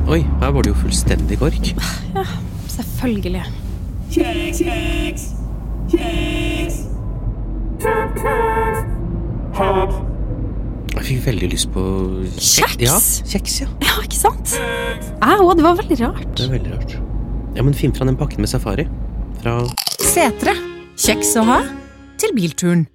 Oi, her var det jo fullstendig kork. Ja, selvfølgelig. Kjeks, kjeks, kjeks, kjeks. Jeg fikk veldig lyst på Kjeks? Ja, kjeks, ja. Ja, ikke sant? Det var veldig rart. Det er veldig rart. Ja, men finn fra den pakken med safari. Fra Setre. Kjeks å ha til bilturen.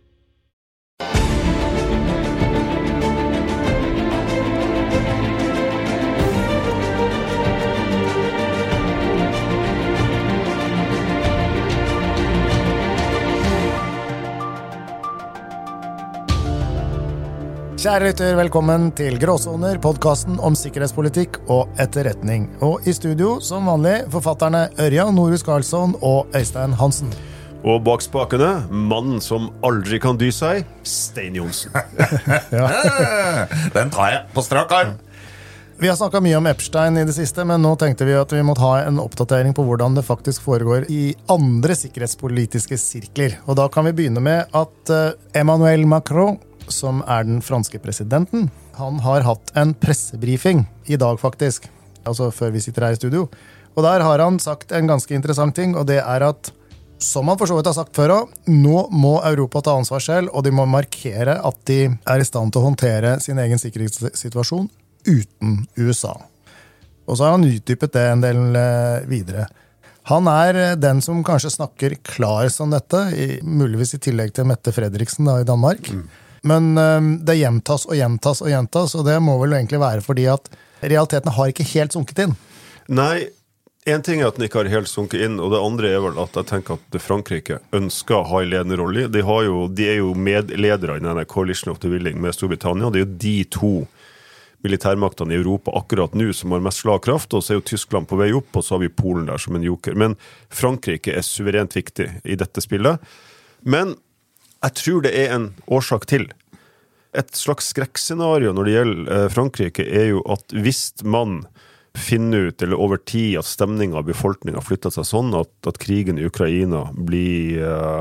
Kjære lytter, velkommen til Gråsoner, podcasten om sikkerhetspolitikk og etterretning. Og i studio, som vanlig, forfatterne Ørjan Norhus Karlsson og Øystein Hansen. Og bak spakene, mannen som aldri kan dy seg, Stein Johnsen. Den tar jeg på strak arm. Vi har snakket mye om Epstein i det siste, men nå tenkte vi at vi måtte ha en oppdatering på hvordan det faktisk foregår i andre sikkerhetspolitiske sirkler. Og da kan vi begynne med at Emmanuel Macron, som den franske presidenten, han har hatt en pressebriefing i dag faktisk, altså før vi sitter her i studio. Og der har han sagt en ganske interessant ting, og det at, som han for så vidt har sagt før, nå må Europa ta ansvar selv, og de må markere at de i stand til å håndtere sin egen sikkerhetssituasjon uten USA. Og så har han utdypet det en del videre. Han den som kanskje snakker klarest om dette, muligvis i tillegg til Mette Frederiksen da, i Danmark. Men det gjentas og gjentas og gjentas, og det må vel egentlig være fordi at realitetene har ikke helt sunket inn. Nei, en ting at den ikke har helt sunket inn, og det andre vel at jeg tenker at Frankrike ønsker å ha en ledende rolle. De er jo medledere i denne Coalition of the Willing med Storbritannia. Det er jo de to militærmaktene i Europa akkurat nå som har mest slagkraft, og så jo Tyskland på vei opp, og så har vi Polen der som en joker. Men Frankrike suverent viktig i dette spillet. Men jeg tror det en årsak til. Et slags skrekkscenario når det gjelder Frankrike jo at hvis man finner ut, eller over tid, at stemningen av befolkningen har flyttet seg sånn, at krigen i Ukraina blir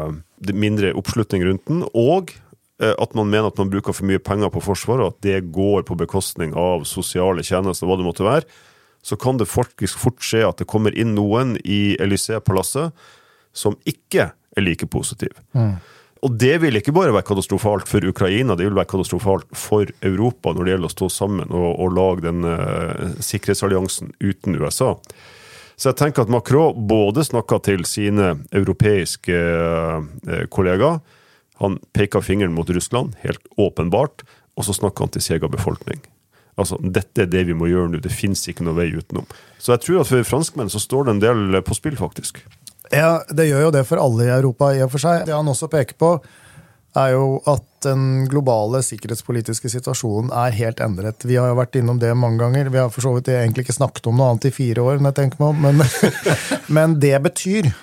mindre oppslutning rundt den, og at man mener at man bruker for mye penger på forsvar, og at det går på bekostning av sosiale tjenester, hva det måtte være, så kan det faktisk fort skje at det kommer inn noen i Élysée-palasset som ikke like positiv. Og det vil ikke bare være katastrofalt for Ukraina, det vil være katastrofalt for Europa når det gjelder å stå sammen og lage den sikkerhetsalliansen uten USA. Så jeg tenker at Macron både snakket til sine europeiske kollegaer, han peker fingeren mot Russland, helt åpenbart, og så snakker han til sin egen befolkning. Altså, dette det vi må gjøre nå, det finnes ikke noe vei utenom. Så jeg tror at for franskmenn så står det en del på spill faktisk. Ja, det gjør jo det for alle i Europa i og for seg. Det han også peker på jo at den globale sikkerhetspolitiske situasjonen helt endret. Vi har jo vært innom det mange ganger. Vi har for så vidt egentlig ikke snakket om noe annet i 4 år, når jeg tenker meg om. Men det betyr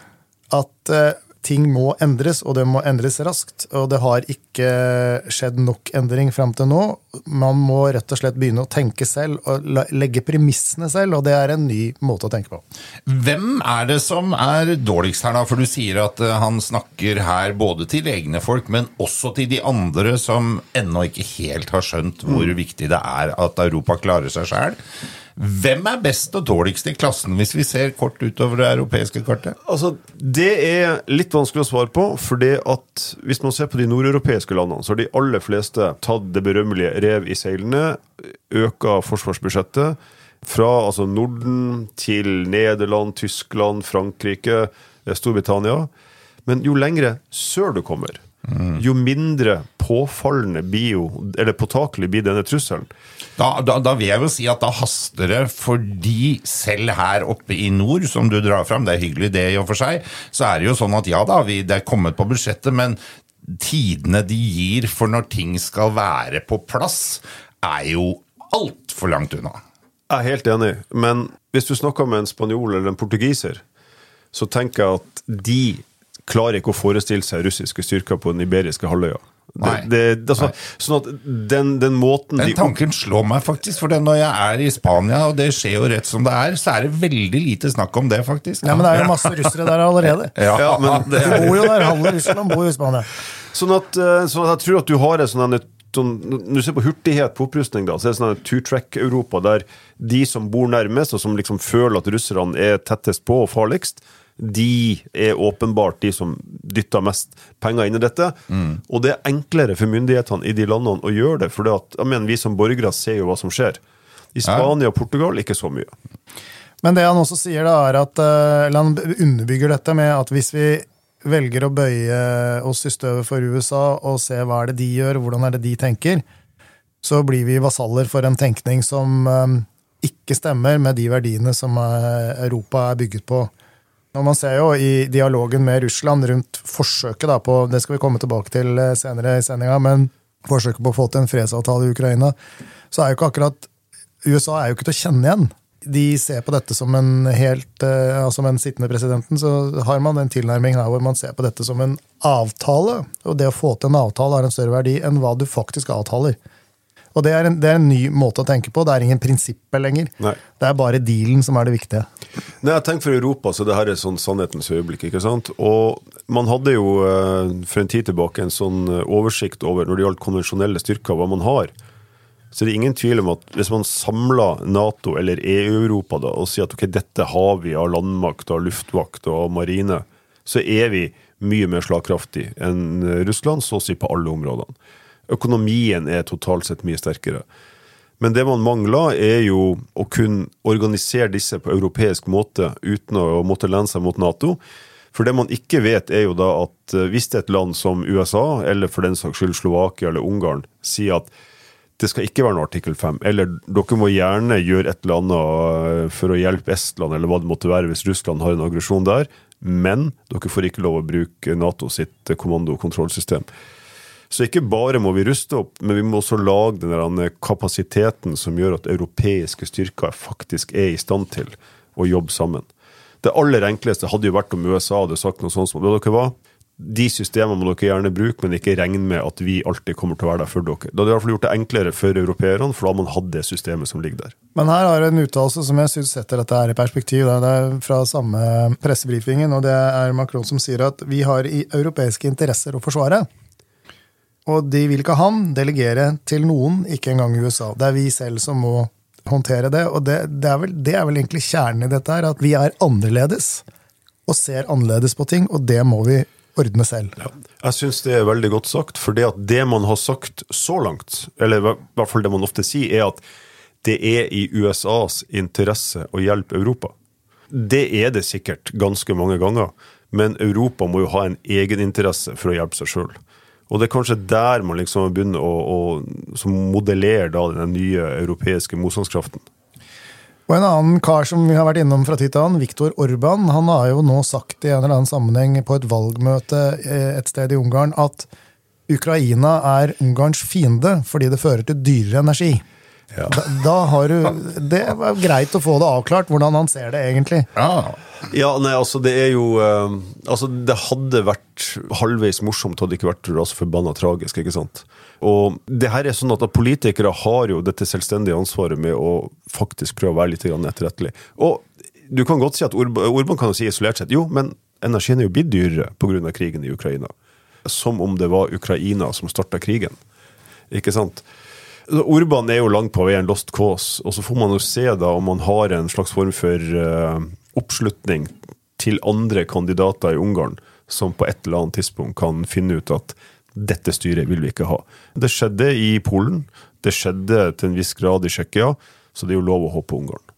at ting må endres, og det må endres raskt. Og det har ikke skjedd nok endring frem til nå. Man må rett og slett begynne å tenke selv, og legge premissene selv, og det en ny måte å tenke på. Hvem det som dårligst her da? For du sier at han snakker her både til egne folk, men også til de andre som ennå ikke helt har skjønt hvor viktig det at Europa klarer seg selv. Hvem best og dårligst i klassen hvis vi ser kort utover det europeiske kartet? Altså, det litt vanskelig å svare på, for det at hvis man ser på de nordeuropeiske landene, så har de aller fleste tatt det berømmelige rev i seilene, øker forsvarsbudsjettet fra altså Norden til Nederland, Tyskland, Frankrike, Storbritannia. Men jo lengre sør du kommer, jo mindre påfallende eller påtakelig blir denne trusselen. Da vil jeg jo si at da haster det, fordi selv her oppe i nord, som du drar frem, det hyggelig det i og for seg, så det jo sånn at ja da, det kommet på budsjettet, men tidene de gir for når ting skal være på plass, jo alt for langt unna. Jeg helt enig, men hvis du snakker med en spanjol eller en portugiser, så tenker jeg at de klarer ikke å forestille seg russiske styrker på den iberiske halvøya. Altså, sånn at den måten den tanken slår meg faktisk, for når jeg i Spania, og det skjer jo rett som det så det veldig lite snakk om det faktisk. Ja, men det jo masse russere der allerede. Men de bor jo der, halve Russland bor jo i Spania. Sånn at jeg tror at du har et du ser på hurtighet på opprustning da, så det sånn two-track-Europa, der de som bor nærmest, og som liksom føler at russerne tettest på og farligst, de åpenbart de som dytter mest penger inn i dette, og det enklere for myndighetene i de landene å gjøre det, for vi som borgere ser jo hva som skjer. I Spania og Portugal ikke så mye. Men det han også sier da at han underbygger dette med at hvis vi velger å bøye oss i støvet for USA og se hva det de gjør, hvordan det de tenker, så blir vi vasaller for en tenkning som ikke stemmer med de verdiene som Europa bygget på. Og man ser jo i dialogen med Russland rundt forsøket da på, det skal vi komme tilbake til senere i sendingen, men forsøket på å få til en fredsavtale i Ukraina, så jo ikke akkurat, USA jo ikke til å kjenne igjen. De ser på dette som en helt, som en sittende presidenten, så har man en tilnærming her hvor man ser på dette som en avtale, og det å få til en avtale har en større verdi enn hva du faktisk avtaler. Og det en ny måte å tenke på, det ingen prinsipper lenger. Nei. Det bare dealen som det viktige. Nei, jeg tenker for Europa, så det her sånn sannhetens øyeblikk, ikke sant? Og man hadde jo for en tid tilbake en sånn oversikt over når det gjaldt konvensjonelle styrker, hva man har. Så det ingen tvil om at hvis man samler NATO eller EU-Europa da, og sier at ok, dette har vi av landmakt, av luftvakt og av marine, så vi mye mer slagkraftig enn Russland, så å si på alle områdene. Økonomien totalt sett mye sterkere. Men det man mangler jo å kunne organisere disse på europeisk måte uten å måtte lene seg mot NATO. For det man ikke vet jo da at hvis det et land som USA, eller for den saks skyld Slovakia eller Ungarn, sier at det skal ikke være en artikkel 5, eller dere må gjerne gjøre et eller annet for å hjelpe Estland, eller hva det måtte være hvis Russland har en aggresjon der, men dere får ikke lov å bruke NATO sitt kommando- og kontrollsystem. Så ikke bare må vi ruste opp, men vi må også lage den kapasiteten som gjør at europeiske styrker faktisk i stand til å jobbe sammen. Det aller enkleste hadde jo vært om USA hadde sagt noe sånt som, vet dere hva? De systemene må dere gjerne bruke, men ikke regne med at vi alltid kommer til å være der for dere. Da hadde i hvert fall gjort det enklere for europeerne, for da man hadde det systemet som ligger der. Men her har en uttalelse som jeg synes setter dette her i perspektiv. Det fra samme pressebrifingen, og det Macron som sier at vi har i europeiske interesser å forsvare. Og de vil ikke han delegere til noen, ikke engang USA. Det vi selv som må håndtere det, og det vel egentlig kjernen i dette her, at vi annerledes, og ser annerledes på ting, og det må vi ordne selv. Ja. Jeg synes det veldig godt sagt, for det man har sagt så langt, eller i hvert fall det man ofte sier, at det i USAs interesse å hjelpe Europa. Det det sikkert ganske mange ganger, men Europa må jo ha en egen interesse for å hjelpe seg selv. Og det kanskje der man liksom begynner å modellere da den nye europeiske motstandskraften. Og en annen kar som vi har vært innom fra tid til annen, Viktor Orban, han har jo nå sagt i en eller annen sammenheng på et valgmøte et sted i Ungarn at Ukraina Ungarns fiende fordi det fører til dyrere energi. Ja. Da har det var greit å få det avklart hvordan han ser det egentlig. Ja, nei, altså det jo altså det hadde vært halvveis morsomt hadde det ikke vært altså forbannet tragisk, ikke sant? Og det her sånn at politikere har jo dette selvstendige ansvaret med å faktisk prøve å være litt etterrettelig. Og du kan godt si at Orban kan jo si isolert sett, jo, men energien jo blitt dyrere på grunn av krigen i Ukraina. Som om det var Ukraina som startet krigen. Ikke sant? Orban jo langt på vei en lost cause, og så får man jo se da om man har en slags form for oppslutning til andre kandidater i Ungarn, som på et eller annet tidspunkt kan finne ut at dette styret vil vi ikke ha. Det skjedde i Polen, det skjedde til en viss grad i Tsjekkia, så det jo lov å håpe på Ungarn.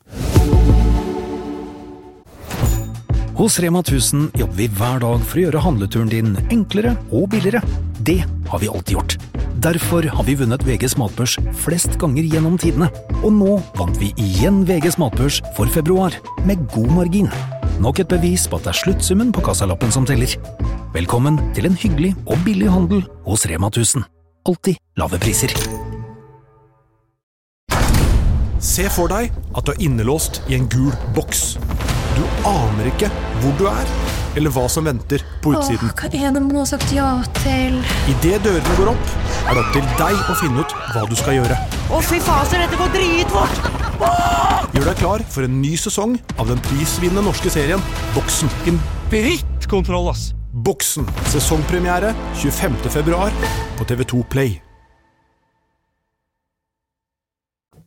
Hos Rema 1000 jobber vi hver dag for å gjøre handleturen din enklere og billigere. Det har vi alltid gjort. Derfor har vi vunnet VGs matbørs flest ganger gjennom tidene. Og nå vant vi igjen VGs matbørs for februar, med god margin. Nok et bevis på at det sluttsummen på kassalappen som teller. Velkommen til en hyggelig og billig handel hos Rema 1000. Alltid lave priser. Se for deg at du innelåst i en gul boks. Du aner ikke hvor du eller hva som venter på utsiden. Hva det de nå har sagt ja til? I det dørene går opp, det opp til deg å finne ut hva du skal gjøre. Fy faser, dette går dritvårt! Gjør deg klar for en ny sesong av den prisvinnende norske serien Boksen. En drittkontroll, ass! Boksen, sesongpremiere 25. februar på TV2 Play.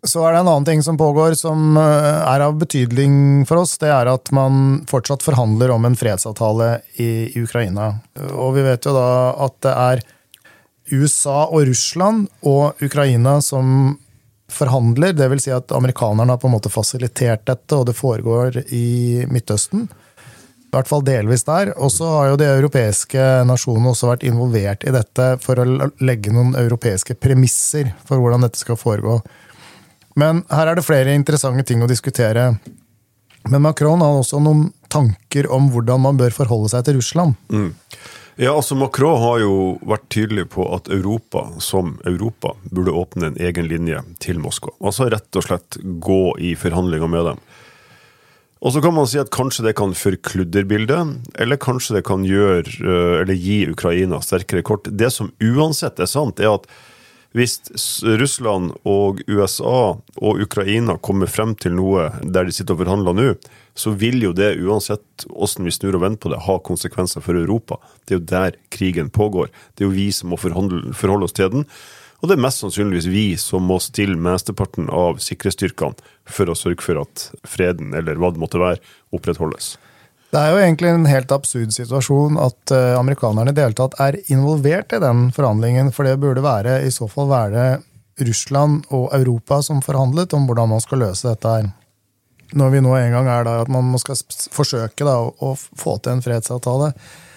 Så det en annen ting som pågår som av betydning for oss, det at man fortsatt forhandler om en fredsavtale i Ukraina. Og vi vet jo da at det USA og Russland og Ukraina som forhandler, det vil si at amerikanerne har på en måte fasilitert dette, og det foregår i Midtøsten. I hvert fall delvis der. Og så har jo de europeiske nasjonene også vært involvert i dette for å legge noen europeiske premisser for hvordan dette skal foregå. Men her det flere interessante ting å diskutere. Men Macron har også noen tanker om hvordan man bør forholde seg til Russland. Ja, altså Macron har jo vært tydelig på at Europa, som Europa, burde åpne en egen linje til Moskva. Altså rett og slett gå i forhandlinger med dem. Og så kan man si at kanskje det kan forkludre bildet, eller kanskje det kan eller gi Ukraina sterkere kort. Det som uansett sant, at hvis Russland og USA og Ukraina kommer frem til noe der de sitter og forhandler nå, så vil jo det uansett hvordan vi snur og vender på det, ha konsekvenser for Europa. Det jo der krigen pågår. Det jo vi som må forholde oss til den. Og det mest sannsynligvis vi som må stille mesteparten av sikkerhetsstyrkene for å sørge for at freden, eller hva det måtte være, opprettholdes. Det jo egentlig en helt absurd situasjon at amerikanerne i det hele tatt involvert i den forhandlingen, for det burde i så fall være Russland og Europa som forhandlet om hvordan man skal løse dette her. Når vi nå en gang da at man skal forsøke da, å få til en fredsavtale.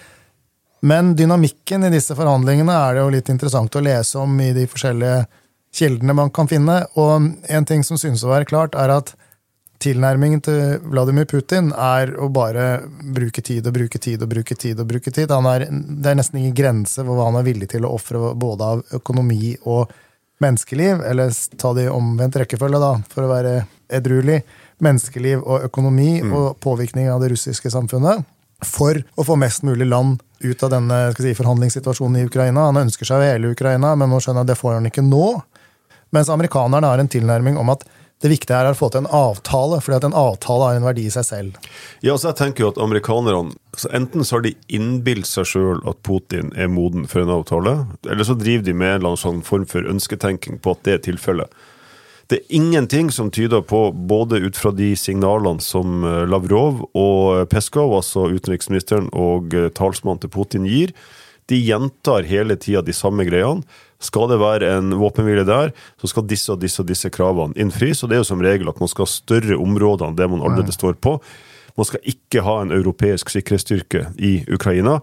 Men dynamikken i disse forhandlingene det jo litt interessant å lese om i de forskjellige kildene man kan finne, og en ting som synes å være klart at tilnærmingen til Vladimir Putin å bare bruke tid og bruke tid og bruke tid og bruke tid. Det nesten ingen grense for hva han villig til å offre både av økonomi og menneskeliv, eller ta det i omvendt rekkefølge da, for å være edruelig, menneskeliv og økonomi og påvirkning av det russiske samfunnet, for å få mest mulig land ut av denne forhandlingssituasjonen i Ukraina. Han ønsker seg jo hele Ukraina, men nå skjønner jeg at det får han ikke nå, mens amerikanerne har en tilnærming om at det viktige å få til en avtale, fordi at en avtale har en verdi i seg selv. Ja, så jeg tenker jo at amerikanerne, enten så har de innbilt seg selv at Putin moden for en avtale, eller så driver de med en eller annen sånn form for ønsketenking på at det tilfellet. Det ingenting som tyder på, både ut fra de signalene som Lavrov og Peskov, altså utenriksministeren og talsmannen til Putin gir, de gjentar hele tiden de samme greiene. Skal det være en våpenhvile der, så skal disse og disse kravene innfris, og det jo som regel at man skal ha større områder enn det man allerede står på. Man skal ikke ha en europeisk sikkerhetsstyrke i Ukraina.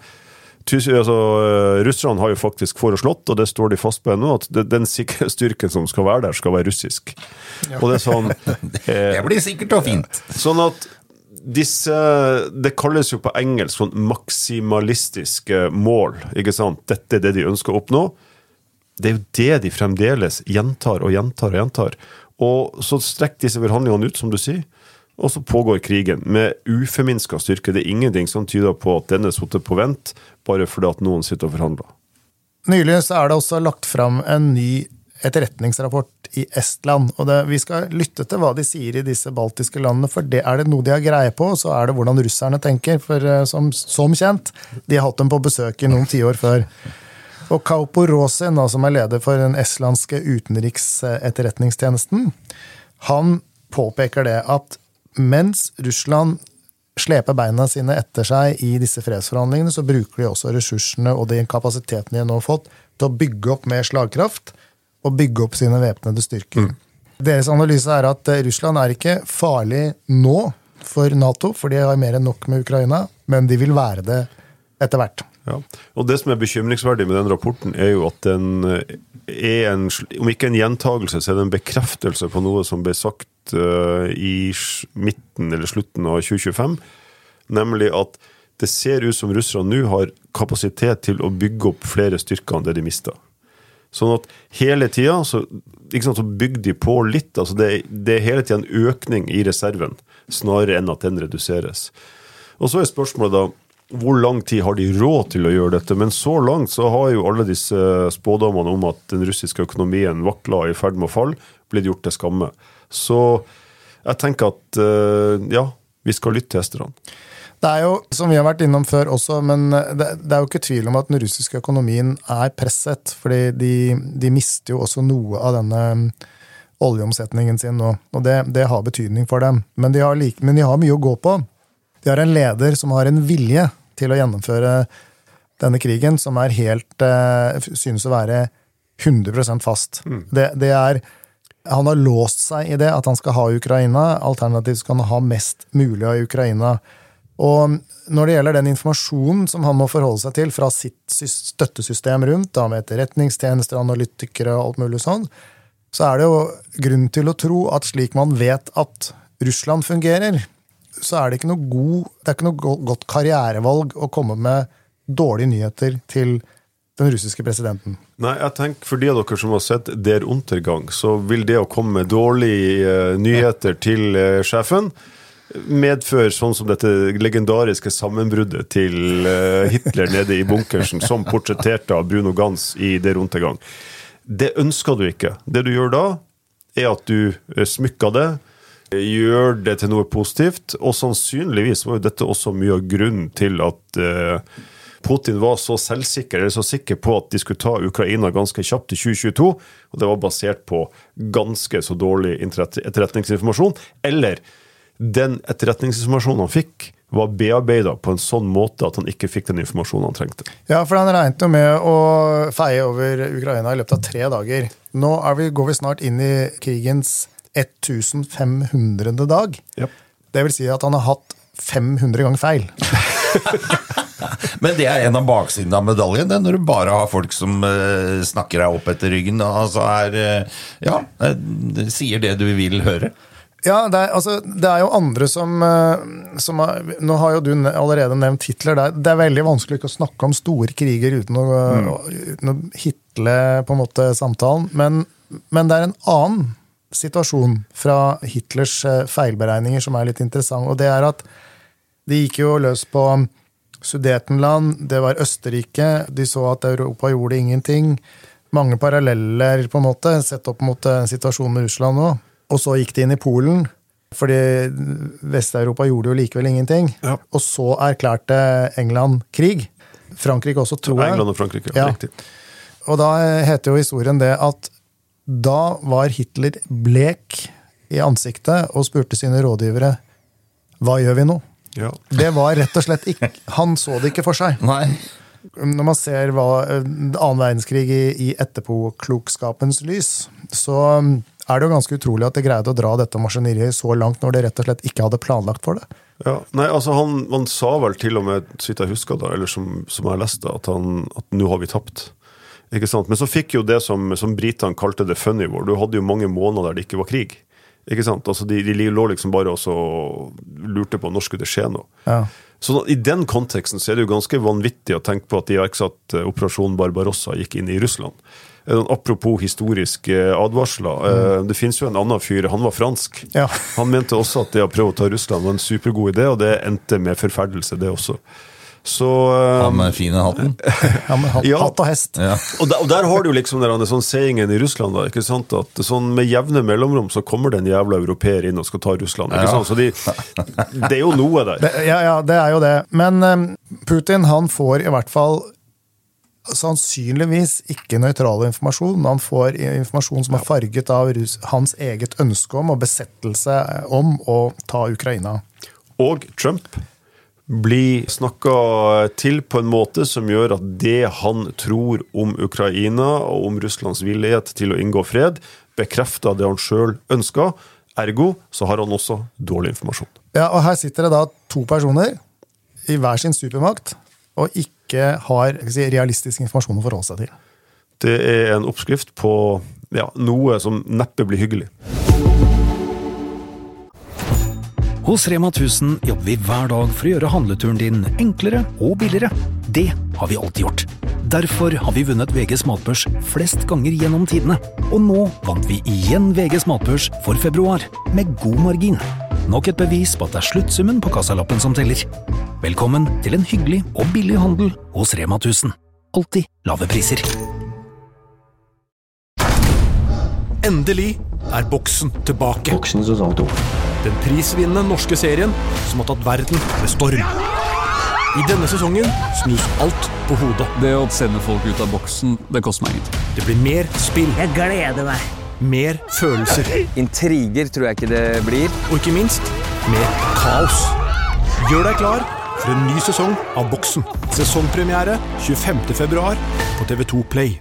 Russland har jo faktisk foreslått, og det står de fast på ennå, at den sikkerhetsstyrken som skal være der, skal være russisk. Ja. Og det sånn... det blir sikkert og fint. Sånn at det kalles jo på engelsk sånn maksimalistiske mål, ikke sant? Dette det de ønsker å oppnå. Det jo det de fremdeles gjentar og gjentar og gjentar. Og så strekker disse forhandlingene ut, som du sier, og så pågår krigen med uforminsket styrke. Det ingenting som tyder på at denne sitter på vent, bare fordi at noen sitter og forhandler. Nylig så det også lagt fram en ny etterretningsrapport i Estland, og vi skal lytte til hva de sier i disse baltiske landene, for det det noe de har greie på, så det hvordan russerne tenker, for som kjent, de har hatt dem på besøk i noen 10 år før. Og Kaupo Rosin, som leder for den estlandske utenriksetterretningstjenesten, han påpeker det at mens Russland sleper beina sine etter seg i disse fredsforhandlingene, så bruker de også ressursene og de kapasitetene de nå har fått til å bygge opp med slagkraft og bygge opp sine væpnede styrker. Deres analyse at Russland ikke farlig nå for NATO, for de har mer enn nok med Ukraina, men de vil være det etter hvert. Ja. Og det som bekymringsverdig med den rapporten jo at den om ikke en gjentagelse, så det en bekreftelse på noe som ble sagt i midten eller slutten av 2025, nemlig at det ser ut som russerne nå har kapasitet til å bygge opp flere styrker enn det de mistet. Sånn at hele tiden så bygger de på litt, altså det hele tiden en økning i reserven, snarere enn at den reduseres. Og så spørsmålet da, hvor lang tid har de råd til å gjøre dette? Men så langt så har jo alle disse spådommene om at den russiske økonomien vakler i ferd med å falle, blitt gjort til skamme. Så jeg tenker at ja, vi skal lytte til hesterne. Det jo, som vi har vært innom før også, men det jo ikke tvil om at den russiske økonomien presset, fordi de mister jo også noe av denne oljeomsetningen sin nå, og det har betydning for dem. Men de har mye å gå på. De har en leder som har en vilje til å gjennomføre denne krigen, som er helt, synes å være 100% fast. Han har låst seg i det, at han skal ha Ukraina, alternativt skal han ha mest mulig av Ukraina. Og når det gjelder den informasjonen som han må forholde seg til fra sitt støttesystem rundt, da med etterretningstjenester, analytikere og alt mulig sånn, så er det jo grunn til å tro at slik man vet at Russland fungerer, så er det ikke noe godt karrierevalg å komme med dårlige nyheter til den russiske presidenten. Nei, jeg tenker for de av dere som har sett Der Untergang, så vil det å komme med dårlige nyheter til sjefen medfører sånn som dette legendariske sammenbruddet til Hitler nede i bunkersen, som portretterte av Bruno Ganz i Der Untergang. Det ønsker du ikke. Det du gjør da, er at du smykker det, gjør det til noe positivt, og sannsynligvis var jo dette også mye av grunnen til at Putin var så selvsikker, eller så sikker på at de skulle ta Ukraina ganske kjapt i 2022, og det var basert på ganske så dårlig etterretningsinformasjon, eller den etterretningsinformasjonen han fikk var bearbeidet på en sånn måte at han ikke fikk den informasjonen han trengte. Ja, for han regnet jo med å feie over Ukraina i løpet av 3 dager. Nå går vi snart inn i krigens 1500. dag. Yep. Det vil si at han har hatt 500 ganger feil. Men det er en av baksiden av medaljen, det, når du bare har folk som snakker deg opp etter ryggen, altså sier det du vil høre. Ja, det er jo andre som nå har jo du allerede nevnt Hitler, det er veldig vanskelig ikke å snakke om store kriger uten å hitle på en måte samtalen, men det er en annen situasjon fra Hitlers feilberegninger som er litt interessant, og det er at de gikk jo løs på Sudetenland, det var Østerrike, de så at Europa gjorde ingenting, mange paralleller på en måte, sett opp mot situasjonen med Russland nå, og så gikk de inn i Polen, fordi Vest-Europa gjorde jo likevel ingenting, og så erklærte England krig, Frankrike også, tror jeg. England og Frankrike, ja, riktig. Og da heter jo historien det at da var Hitler blek i ansiktet og spurte sine rådgivere, hva gjør vi nå? Ja. Det var rett og slett ikke, han så det ikke for seg. Nei. Når man ser annen verdenskrig i etterpåklokskapens lys, så er det jo ganske utrolig at det greide å dra dette maskineriet så langt når det rett og slett ikke hadde planlagt for det. Ja, nei, altså han sa vel til og med, så vidt jeg husker da, eller som jeg leste, at nå har vi tapt. Ikke sant? Men så fikk jo det som britene kalte det funny war. Du hadde jo mange måneder der det ikke var krig. Ikke sant? Altså de lå liksom bare og lurte på når skulle det skje noe. Ja. Så i den konteksten så er det jo ganske vanvittig å tenke på at de iverksatt Operasjon Barbarossa gikk inn i Russland. Apropos historiske advarsler, det finnes jo en annen fyr, han var fransk. Ja. Han mente også at det å prøve å ta Russland var en supergod idé, og det endte med forferdelse, det også. Så, han med fine hatten. Hatt og hest. Ja. Og der har du jo liksom den sånn seingen i Russland da, ikke sant? At sånn med jevne mellomrom så kommer det en jævla europeer inn og skal ta Russland, ikke sant? Så det er jo noe der. Ja, det er jo det. Men Putin, han får i hvert fall sannsynligvis ikke nøytral informasjon. Han får informasjon som er farget av hans eget ønske om og besettelse om å ta Ukraina. Og Trump blir snakket til på en måte som gjør at det han tror om Ukraina og om Russlands villighet til å inngå fred, bekrefter det han selv ønsker. Ergo så har han også dårlig informasjon. Ja, og her sitter det da 2 personer i hver sin supermakt og ikke har realistisk informasjon å forholde seg til. Det er en oppskrift på noe som neppe blir hyggelig. Hos Rema 1000 jobber vi hver dag for å gjøre handleturen din enklere og billigere. Det har vi alltid gjort. Derfor har vi vunnet VGs matbørs flest ganger gjennom tidene. Og nå vant vi igjen VGs matbørs for februar, med god margin. Nok et bevis på at det er sluttsummen på kassalappen som teller. Velkommen til en hyggelig og billig handel hos Rema 1000. Alltid lave priser. Endelig er Boksen tilbake. Boksen sesong 2. Den prisvinnende norske serien som har tatt verden med storm. I denne sesongen snus alt på hodet. Det å sende folk ut av boksen, det koster meg ingenting. Det blir mer spill. Jeg gleder meg. mer følelser. Intriger tror jeg ikke det blir. Og ikke minst, mer kaos. Gjør deg klar for en ny sesong av Boksen. Sesongpremiere 25. februar på TV2 Play.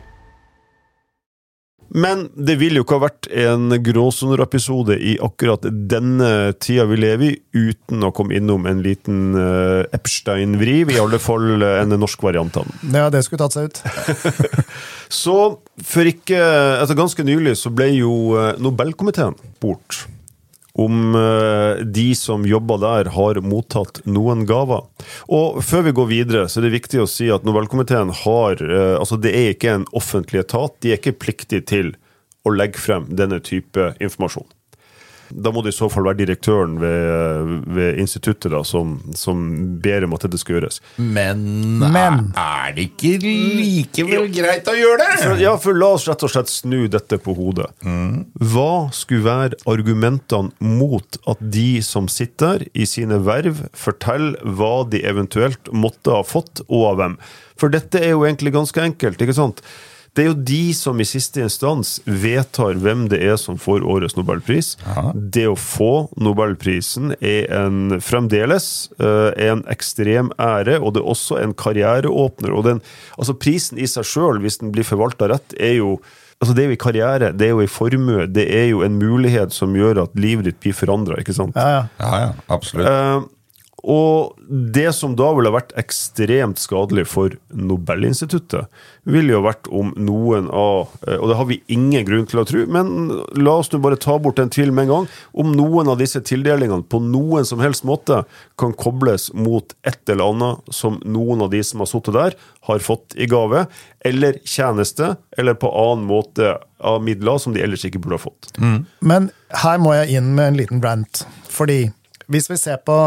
Men det vil jo ikke ha vært en gråsoner-episode i akkurat denne tida vi lever i, uten å komme innom en liten Epstein-vriv, i alle fall en norsk variant av den. Ja, det skulle tatt seg ut. Så etter ganske nylig så ble jo Nobelkomiteen bort om de som jobber der har mottatt noen gaver. Og før vi går videre, så er det viktig å si at Nobelkomiteen det er ikke en offentlig etat, de er ikke pliktige til å legge frem denne type informasjon. Da må det i så fall være direktøren ved instituttet da, som ber om at dette skal gjøres. Men er det ikke likevel greit å gjøre det? For la oss rett og slett snu dette på hodet. Hva skulle være argumentene mot at de som sitter i sine verv forteller hva de eventuelt måtte ha fått og av hvem? For dette er jo egentlig ganske enkelt, ikke sant? Det er jo de som i siste instans vedtar hvem det er som får årets Nobelpris. Aha. Det å få Nobelprisen er fremdeles en ekstrem ære, og det er også en karriereåpner. Og prisen i seg selv, hvis den blir forvaltet rett, er jo det er jo i karriere, det er jo i formue, det er jo en mulighet som gjør at livet ditt blir forandret, ikke sant? Ja, absolutt. Og det som da ville vært ekstremt skadelig for Nobelinstituttet, ville jo vært om noen av, og det har vi ingen grunn til å tro, men la oss nå bare ta bort en tvil med en gang, om noen av disse tildelingene på noen som helst måte kan kobles mot et eller annet som noen av de som har suttet der har fått i gave, eller tjeneste, eller på annen måte av midler som de ellers ikke burde ha fått. Men her må jeg inn med en liten rant, fordi hvis vi ser på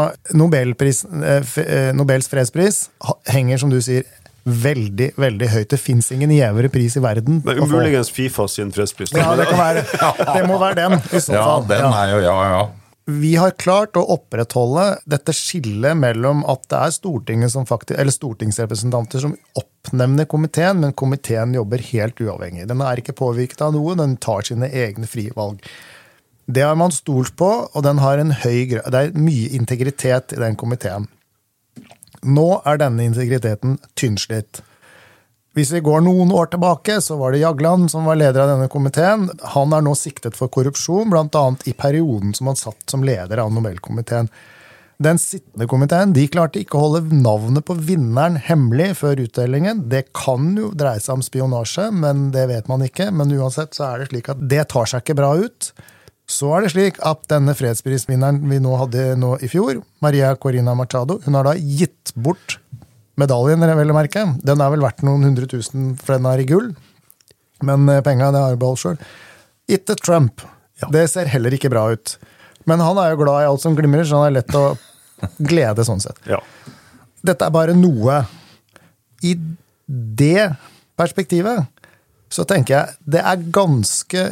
Nobels fredspris, henger, som du sier, veldig, veldig høyt. Det finnes ingen gjevere pris i verden. Det er umuligens FIFA sin fredspris. Ja, det kan være. Det må være den, i så fall. Ja, den er jo, ja. Vi har klart å opprettholde dette skillet mellom at det er Stortinget som faktisk, eller stortingsrepresentanter som oppnevner komiteen, men komiteen jobber helt uavhengig. Den er ikke påvirket av noe, den tar sine egne frie valg. Det har man stolt på, og den har det er mye integritet i den komiteen. Nå er denne integriteten tynnslitt. Hvis vi går noen år tilbake, så var det Jagland som var leder av denne komiteen. Han er nå siktet for korrupsjon, blant annet i perioden som han satt som leder av Nobelkomiteen. Den sittende komiteen, de klarte ikke å holde navnet på vinneren hemmelig før utdelingen. Det kan jo dreie seg om spionasje, men det vet man ikke. Men uansett så er det slik at det tar seg ikke bra ut. Så er det slik at denne fredsprisvinneren vi nå hadde i fjor, Maria Corina Machado, hun har da gitt bort medaljen, vel å merke. Den er vel verdt noen 100 000 for den er i gull, men penger, det har jo beholdt selv. Gitt til Trump. Ja. Det ser heller ikke bra ut. Men han er jo glad i alt som glimrer, så han er lett å glede sånn sett. Ja. Dette er bare noe. I det perspektivet så tenker jeg, det er ganske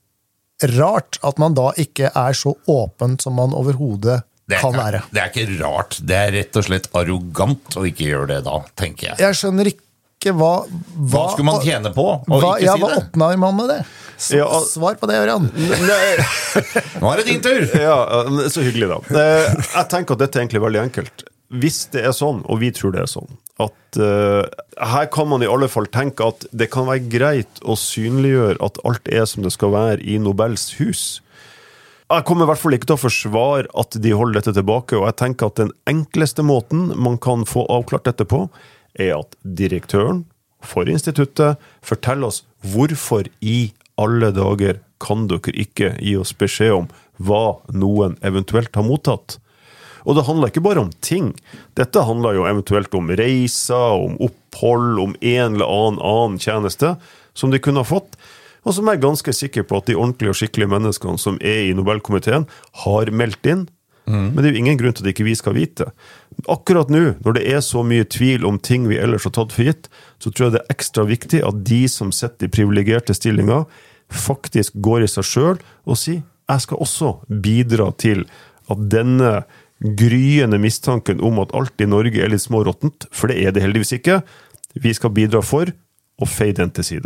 rart at man da ikke er så åpen som man overhodet kan være. Det er ikke rart, det er rett og slett arrogant å ikke gjøre det da, tenker jeg. Jeg skjønner ikke hva skulle man tjene på å ikke si det? Hva oppnår man med det? Svar på det, Ørjan. Nå er det din tur! Ja, så hyggelig da. Jeg tenker at dette er egentlig veldig enkelt. Hvis det er sånn, og vi tror det er sånn, at her kan man i alle fall tenke at det kan være greit å synliggjøre at alt er som det skal være i Nobels hus. Jeg kommer i hvert fall ikke til å forsvare at de holder dette tilbake, og jeg tenker at den enkleste måten man kan få avklart dette på, er at direktøren for instituttet forteller oss hvorfor i alle dager kan dere ikke gi oss beskjed om hva noen eventuelt har mottatt. Og det handler ikke bare om ting. Dette handler jo eventuelt om reiser, om opphold, om en eller annen tjeneste som de kunne ha fått, og som er ganske sikker på at de ordentlige og skikkelige menneskene som er i Nobelkomiteen har meldt inn. Men det er jo ingen grunn til at ikke vi skal vite. Akkurat nå, når det er så mye tvil om ting vi ellers har tatt for gitt, så tror jeg det er ekstra viktig at de som sitter i privilegerte stillinger faktisk går i seg selv og sier, jeg skal også bidra til at denne gryende mistanken om at alt i Norge er litt småråttent, for det er det heldigvis ikke. Vi skal bidra for å feie den til side.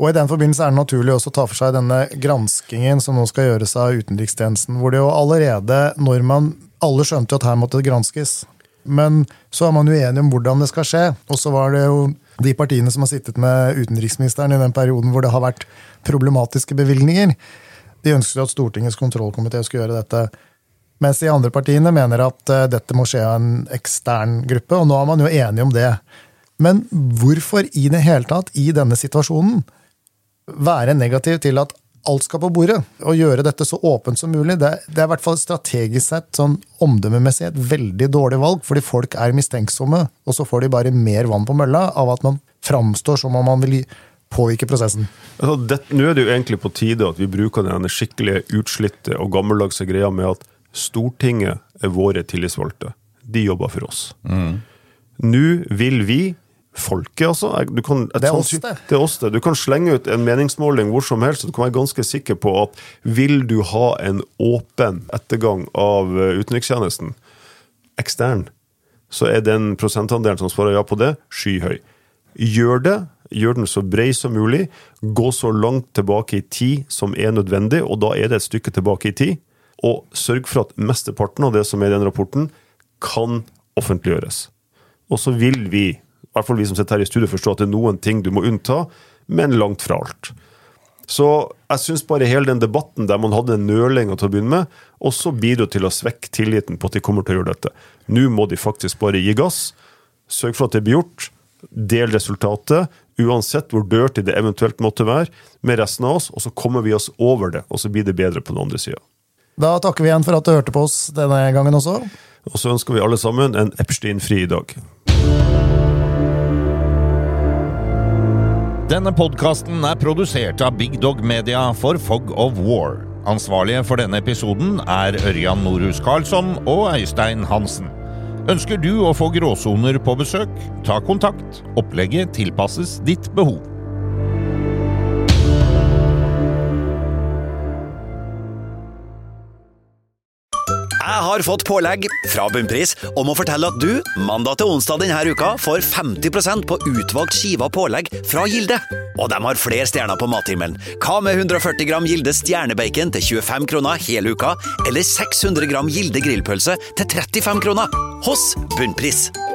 Og i den forbindelse det naturlig også å ta for seg denne granskingen som nå skal gjøres av utenrikstjenesten, hvor det jo allerede, når alle skjønte at her måtte det granskes, men så man jo enige om hvordan det skal skje, og så var det jo de partiene som har sittet med utenriksministeren i den perioden hvor det har vært problematiske bevilgninger, de ønsker at Stortingets kontrollkomité skal gjøre dette, mens de andre partiene mener at dette må skje av en ekstern gruppe, og nå man jo enige om det. Men hvorfor i det hele tatt, i denne situasjonen, være negativ til at alt skal på bordet, og gjøre dette så åpent som mulig? Det i hvert fall strategisk sett, sånn omdømmemessig, et veldig dårlig valg, fordi folk mistenksomme, og så får de bare mer vann på mølla av at man framstår som om man vil påvirke prosessen. Altså, nå det jo egentlig på tide at vi bruker denne skikkelige utslitte og gammeldagse greia med at Stortinget våre tillitsvalgte. De jobber for oss. Nå vil vi folket, altså. Det oss det. Det oss det. Du kan slenge ut en meningsmåling hvor som helst, og du kan være ganske sikker på at vil du ha en åpen ettergang av utenrikstjenesten, ekstern, så den prosentandelen som svarer ja på det, skyhøy. Gjør den så bred som mulig, gå så langt tilbake i tid som nødvendig, og da det et stykke tilbake i tid, og sørg for at mesteparten av det som i den rapporten kan offentliggjøres. Og så vil vi, i hvert fall vi som sitter her i studio, forstå at det noen ting du må unnta, men langt fra alt. Så jeg synes bare hele den debatten der man hadde en nøling til å begynne med, også bidrar til å svekke tilliten på at de kommer til å gjøre dette. Nå må de faktisk bare gi gass, sørg for at det blir gjort, del resultatet, uansett hvor dirty det eventuelt måtte være, med resten av oss, og så kommer vi oss over det, og så blir det bedre på den andre siden. Da takker vi igjen for at du hørte på oss denne gangen også. Og så ønsker vi alle sammen en Epstein-fri dag. Denne podcasten produsert av Big Dog Media for Fog of War. Ansvarlige for denne episoden Ørjan Norhus Karlsson og Øystein Hansen. Ønsker du å få gråsoner på besøk? Ta kontakt. Opplegget tilpasses ditt behov. Jeg har fått pålegg fra Bunnpris om å fortelle at du, mandag til onsdag denne uka, får 50% på utvalgt skiva pålegg fra Gilde. Og de har flere stjerner på mathimmelen. Hva med 140 gram Gilde stjernebacon til 25 kroner hele uka, eller 600 gram Gilde grillpølse til 35 kroner? Hos Bunnpris.